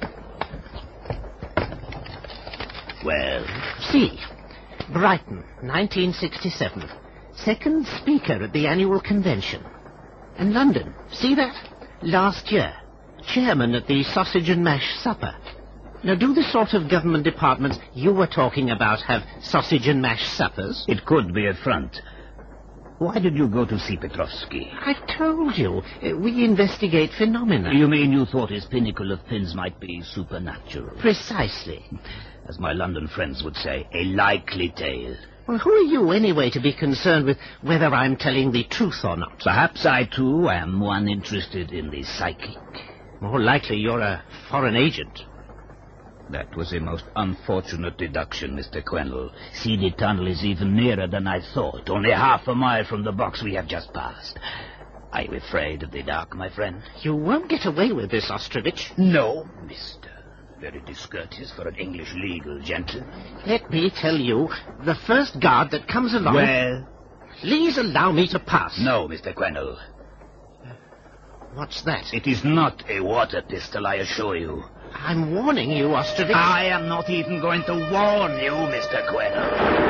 Well? See. Brighton, 1967. Second speaker at the annual convention. And London, see that? Last year. Chairman at the sausage and mash supper. Now, do the sort of government departments you were talking about have sausage and mash suppers? It could be a front. Why did you go to see Petrovsky? I told you. We investigate phenomena. You mean you thought his pinnacle of pins might be supernatural? Precisely. As my London friends would say, a likely tale. Well, who are you, anyway, to be concerned with whether I'm telling the truth or not? Perhaps I, too, am one interested in the psychic. More likely you're a foreign agent. That was a most unfortunate deduction, Mr. Quennell. See, the tunnel is even nearer than I thought, only half a mile from the box we have just passed. Are you afraid of the dark, my friend? You won't get away with this, Ostrovich. No, mister. Very discourteous for an English legal gentleman. Let me tell you, the first guard that comes along... Well? Please allow me to pass. No, Mr. Quennell. What's that? It is not a water pistol, I assure you. I'm warning you, Ostrovich. I am not even going to warn you, Mr. Quennell.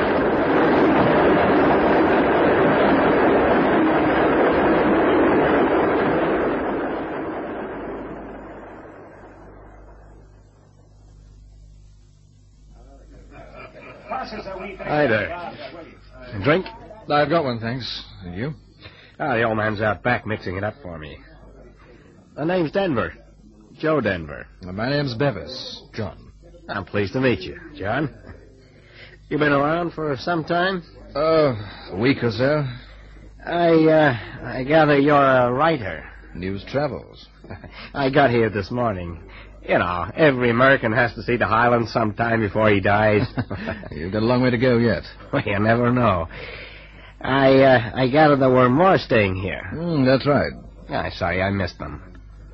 Hi there. A drink? I've got one, thanks. And you? The old man's out back mixing it up for me. The name's Denver. Joe Denver. My name's Bevis. John. I'm pleased to meet you, John. You been around for some time? A week or so. I gather you're a writer. News travels. I got here this morning. You know, every American has to see the Highlands sometime before he dies. You've got a long way to go yet. Well, you never know. I gather there were more staying here. That's right. Sorry, I missed them.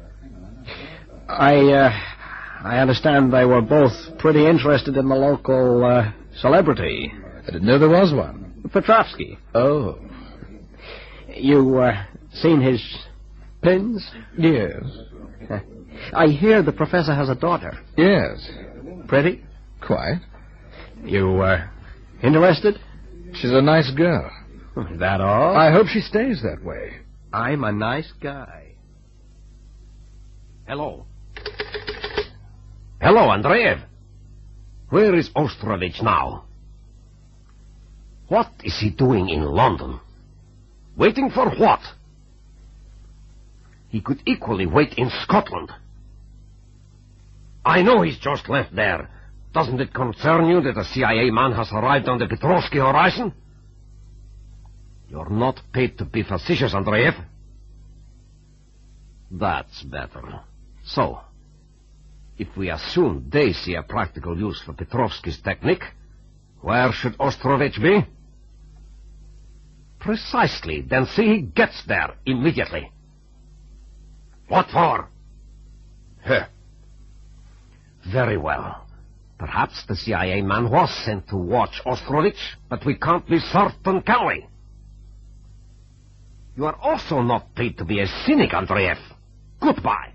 I understand they were both pretty interested in the local celebrity. I didn't know there was one. Petrovsky. Oh. You seen his pins? Yes. I hear the professor has a daughter. Yes. Pretty? Quite. You interested? She's a nice girl. That all? I hope she stays that way. I'm a nice guy. Hello. Hello, Andreev. Where is Ostrovich now? What is he doing in London? Waiting for what? He could equally wait in Scotland. I know he's just left there. Doesn't it concern you that a CIA man has arrived on the Petrovsky horizon? You're not paid to be facetious, Andreev. That's better. So, if we assume they see a practical use for Petrovsky's technique, where should Ostrovich be? Precisely. Then see he gets there immediately. What for? Very well. Perhaps the CIA man was sent to watch Ostrovich, but we can't be certain, can we? You are also not paid to be a cynic, Andreev. Goodbye.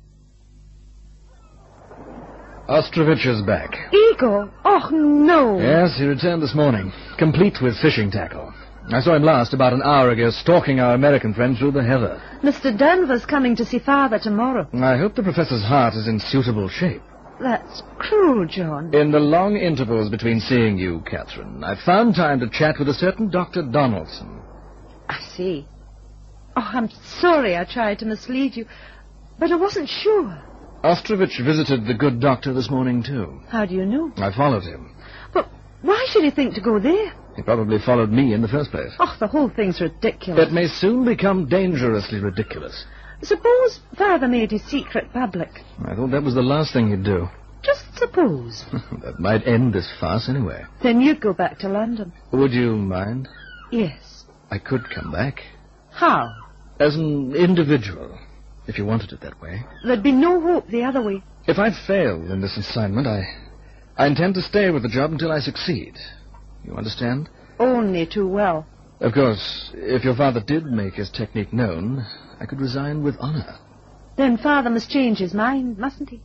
Ostrovich is back. Igor! Oh, no! Yes, he returned this morning, complete with fishing tackle. I saw him last about an hour ago, stalking our American friend through the heather. Mr. Denver's coming to see Father tomorrow. I hope the professor's heart is in suitable shape. That's cruel, John. In the long intervals between seeing you, Catherine, I found time to chat with a certain Dr. Donaldson. I see. Oh, I'm sorry I tried to mislead you, but I wasn't sure. Ostrovich visited the good doctor this morning, too. How do you know? I followed him. But why should he think to go there? He probably followed me in the first place. Oh, the whole thing's ridiculous. It may soon become dangerously ridiculous. Suppose Father made his secret public. I thought that was the last thing he'd do. Just suppose. That might end this farce anyway. Then you'd go back to London. Would you mind? Yes. I could come back. How? As an individual, if you wanted it that way. There'd be no hope the other way. If I fail in this assignment, I intend to stay with the job until I succeed. You understand? Only too well. Of course, if your father did make his technique known, I could resign with honor. Then Father must change his mind, mustn't he?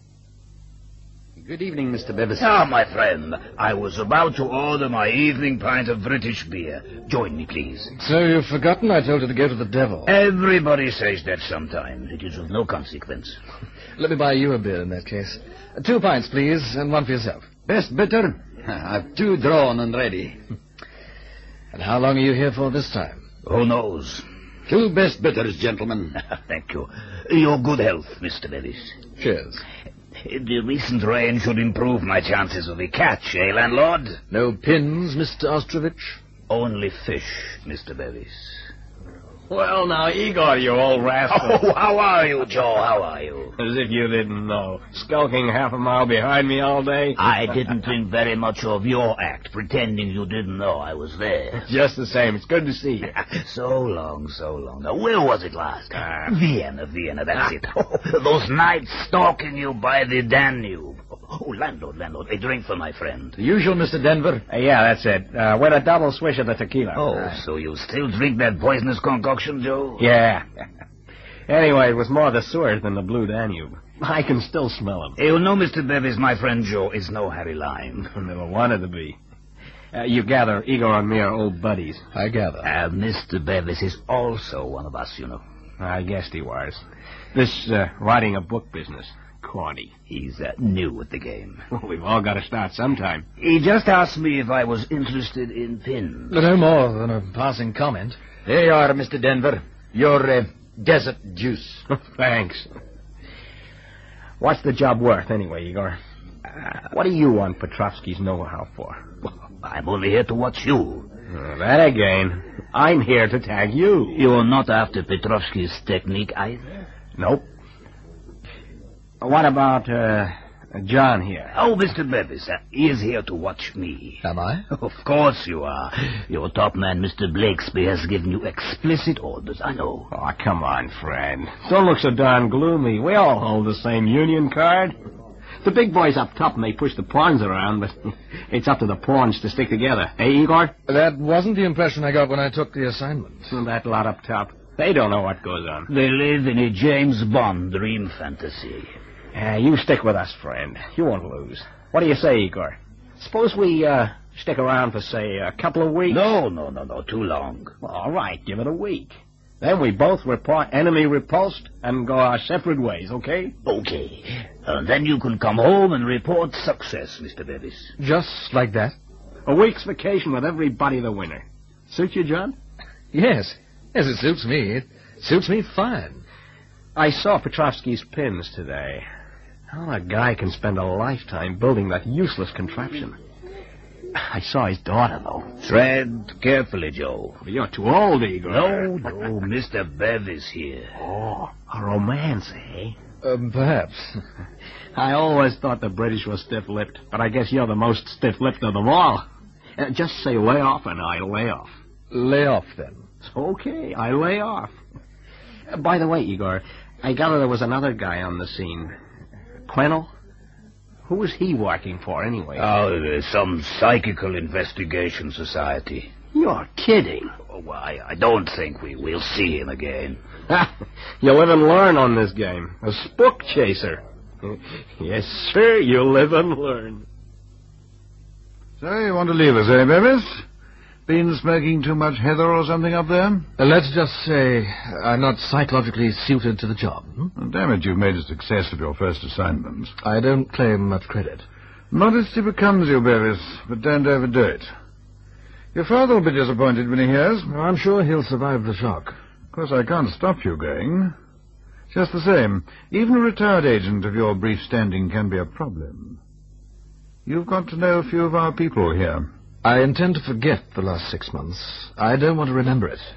Good evening, Mr. Bevis. Ah, my friend. I was about to order my evening pint of British beer. Join me, please. So you've forgotten I told you to go to the devil? Everybody says that sometimes. It is of no consequence. Let me buy you a beer in that case. 2 pints, please, and one for yourself. Best bitter? I've 2 drawn and ready. And how long are you here for this time? Who knows? 2 best bitters, gentlemen. Thank you. Your good health, Mr. Bevis. Cheers. The recent rain should improve my chances of a catch, eh, landlord? No pins, Mr. Ostrovich? Only fish, Mr. Bevis. Well, now, Igor, you old rascal. Oh, how are you, Joe? How are you? As if you didn't know. Skulking half a mile behind me all day. I didn't think very much of your act, pretending you didn't know I was there. Just the same. It's good to see you. So long, so long. Now, where was it last? Vienna, that's it. Those nights stalking you by the Danube. Oh, landlord, a drink for my friend. The usual, Mr. Denver? Yeah, that's it. With a double swish of the tequila. Oh, so you still drink that poisonous concoction, Joe? Yeah. Anyway, it was more the sewers than the Blue Danube. I can still smell them. You know, Mr. Bevis, my friend Joe is no Harry Lime. Never wanted to be. You gather Igor and me are old buddies. I gather. Mr. Bevis is also one of us, you know. I guessed he was. This writing a book business. Corny. He's new at the game. We've all got to start sometime. He just asked me if I was interested in pins. No more than a passing comment. There you are, Mr. Denver. Your desert juice. Thanks. What's the job worth, anyway, Igor? What do you want Petrovsky's know-how for? I'm only here to watch you. That again. I'm here to tag you. You're not after Petrovsky's technique either? Nope. What about, John here? Oh, Mr. Bevis, he is here to watch me. Am I? Of course you are. Your top man, Mr. Blakesby, has given you explicit orders, I know. Oh, come on, friend. Don't look so darn gloomy. We all hold the same union card. The big boys up top may push the pawns around, but it's up to the pawns to stick together. Hey, Igor? That wasn't the impression I got when I took the assignment. That lot up top. They don't know what goes on. They live in a James Bond dream fantasy. You stick with us, friend. You won't lose. What do you say, Igor? Suppose we, stick around for, say, a couple of weeks? No, too long. All right, give it a week. Then we both report enemy repulsed and go our separate ways, okay? Okay. Then you can come home and report success, Mr. Bevis. Just like that? A week's vacation with everybody the winner. Suit you, John? Yes. Yes, it suits me. It suits me fine. I saw Petrovsky's pins today. How a guy can spend a lifetime building that useless contraption. I saw his daughter, though. Tread carefully, Joe. You're too old, Igor. No, Mr. Bevis here. Oh, a romance, eh? Perhaps. I always thought the British were stiff-lipped, but I guess you're the most stiff-lipped of them all. Just say lay off and I lay off. Lay off, then. Okay, I lay off. By the way, Igor, I gather there was another guy on the scene. Quennell? Who was he working for, anyway? Oh, some psychical investigation society. You're kidding. Oh, I don't think we'll see him again. You live and learn on this game. A spook chaser. Yes, sir, you live and learn. So, you want to leave us, eh, Bevis? Been smoking too much heather or something up there? Let's just say I'm not psychologically suited to the job. Well, damn it, you've made a success of your first assignment. I don't claim much credit. Modesty becomes you, Bevis, but don't overdo it. Your father will be disappointed when he hears. I'm sure he'll survive the shock. Of course, I can't stop you going. Just the same, even a retired agent of your brief standing can be a problem. You've got to know a few of our people here. I intend to forget the last 6 months. I don't want to remember it.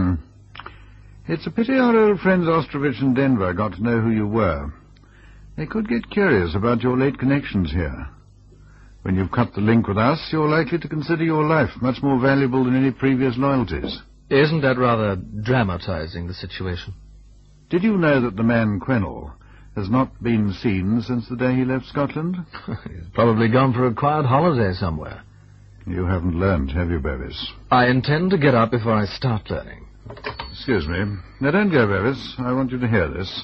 It's a pity our old friends Ostrovich and Denver got to know who you were. They could get curious about your late connections here. When you've cut the link with us, you're likely to consider your life much more valuable than any previous loyalties. Isn't that rather dramatizing the situation? Did you know that the man Quennell has not been seen since the day he left Scotland? He's probably gone for a quiet holiday somewhere. You haven't learned, have you, Bevis? I intend to get up before I start learning. Excuse me. Now, don't go, Bevis. I want you to hear this.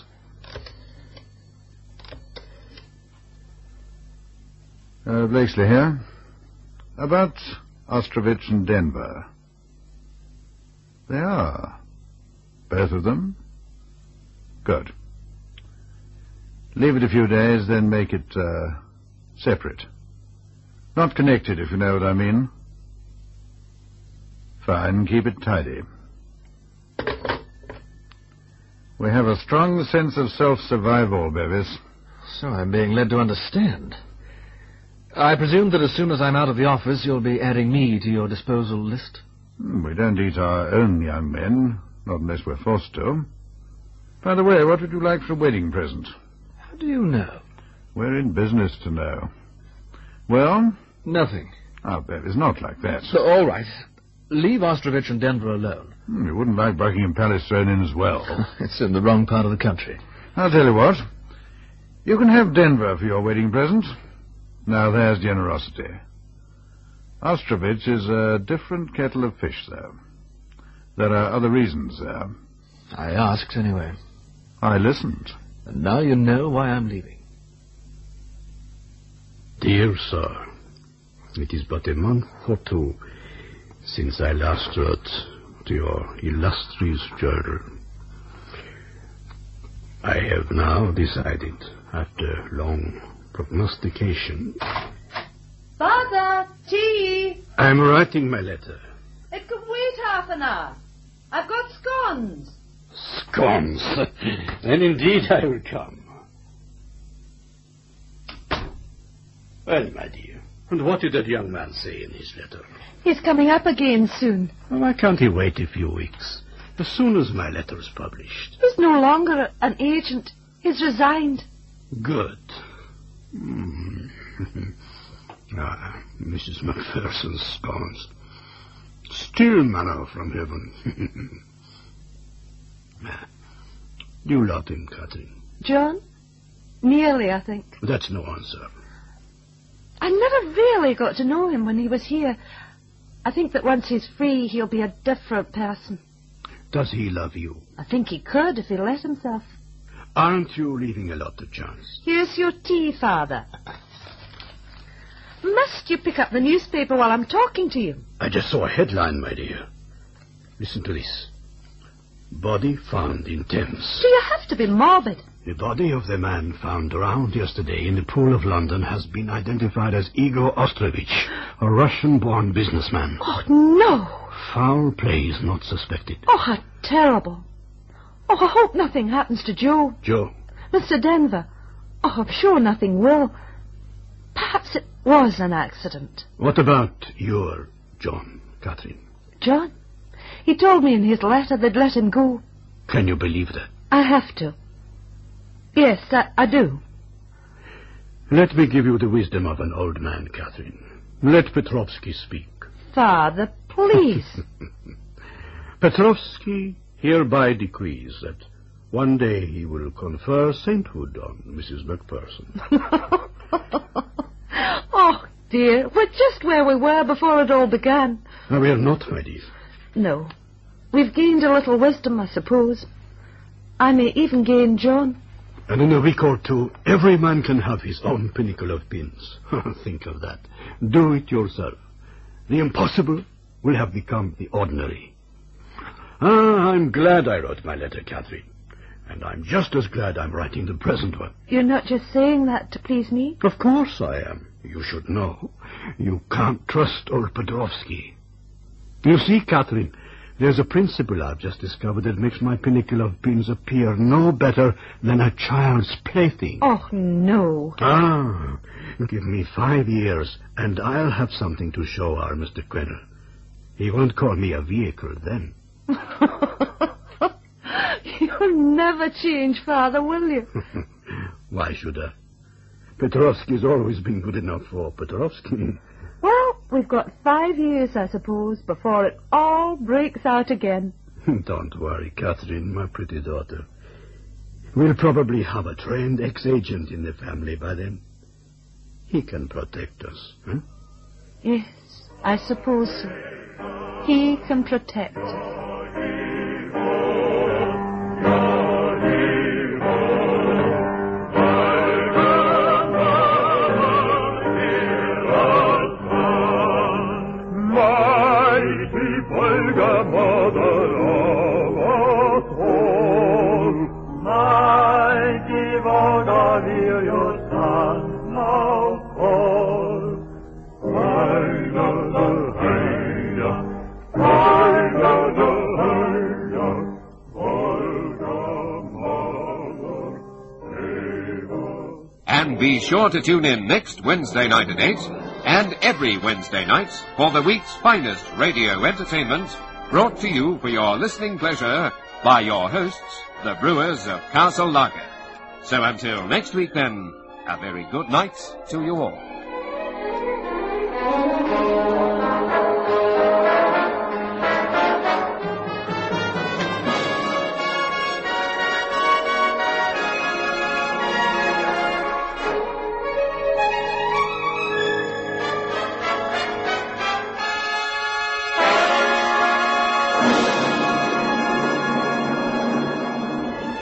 Blakesley here. About Ostrovich and Denver. They are. Both of them? Good. Leave it a few days, then make it, separate. Not connected, if you know what I mean. Fine, keep it tidy. We have a strong sense of self-survival, Bevis. So I'm being led to understand. I presume that as soon as I'm out of the office, you'll be adding me to your disposal list? We don't eat our own young men, not unless we're forced to. By the way, what would you like for a wedding present? How do you know? We're in business to know. Well? Nothing. Oh, Bevis, not like that. So, all right. Leave Ostrovich and Denver alone. You wouldn't like Buckingham Palace thrown in as well. It's in the wrong part of the country. I'll tell you what. You can have Denver for your wedding present. Now, there's generosity. Ostrovich is a different kettle of fish, though. There are other reasons there. I asked, anyway. I listened. And now you know why I'm leaving. Dear sir, it is but a month or two since I last wrote to your illustrious journal. I have now decided, after long prognostication... Father, tea! I'm writing my letter. It can wait half an hour. I've got scones. Scones. Then indeed I will come. Well, my dear, and what did that young man say in his letter? He's coming up again soon. Well, why can't he wait a few weeks? As soon as my letter is published. He's no longer an agent. He's resigned. Good. Mrs. Macpherson's scones. Still manna from heaven. You love him, Catherine. John? Nearly, I think. That's no answer. I never really got to know him when he was here. I think that once he's free, he'll be a different person. Does he love you? I think he could if he let himself. Aren't you leaving a lot to chance? Here's your tea, Father. Must you pick up the newspaper while I'm talking to you? I just saw a headline, my dear. Listen to this. Body found in Thames. Do you have to be morbid? The body of the man found drowned yesterday in the pool of London has been identified as Igor Ostrovich, a Russian-born businessman. Oh, no! Foul play is not suspected. Oh, how terrible. Oh, I hope nothing happens to Joe. Joe? Mr. Denver. Oh, I'm sure nothing will. Perhaps it was an accident. What about your John, Catherine? John? He told me in his letter they'd let him go. Can you believe that? I have to. Yes, I do. Let me give you the wisdom of an old man, Catherine. Let Petrovsky speak. Father, please. Petrovsky hereby decrees that one day he will confer sainthood on Mrs. Macpherson. Oh, dear, we're just where we were before it all began. No, we are not, my dear. No. We've gained a little wisdom, I suppose. I may even gain John. And in a week or two, every man can have his own pinnacle of pins. Think of that. Do it yourself. The impossible will have become the ordinary. I'm glad I wrote my letter, Catherine. And I'm just as glad I'm writing the present one. You're not just saying that to please me? Of course I am. You should know. You can't trust old Petrovsky. You see, Catherine, there's a principle I've just discovered that makes my pinnacle of pins appear no better than a child's plaything. Oh, no. Give me 5 years, and I'll have something to show our Mr. Quenner. He won't call me a vehicle then. You'll never change, Father, will you? Why should I? Petrovsky's always been good enough for Petrovsky. Well, we've got 5 years, I suppose, before it all breaks out again. Don't worry, Catherine, my pretty daughter. We'll probably have a trained ex-agent in the family by then. He can protect us, huh? Yes, I suppose so. He can protect us. Be sure to tune in next Wednesday night at 8, and every Wednesday night for the week's finest radio entertainment, brought to you for your listening pleasure by your hosts, the Brewers of Castle Lager. So until next week then, a very good night to you all.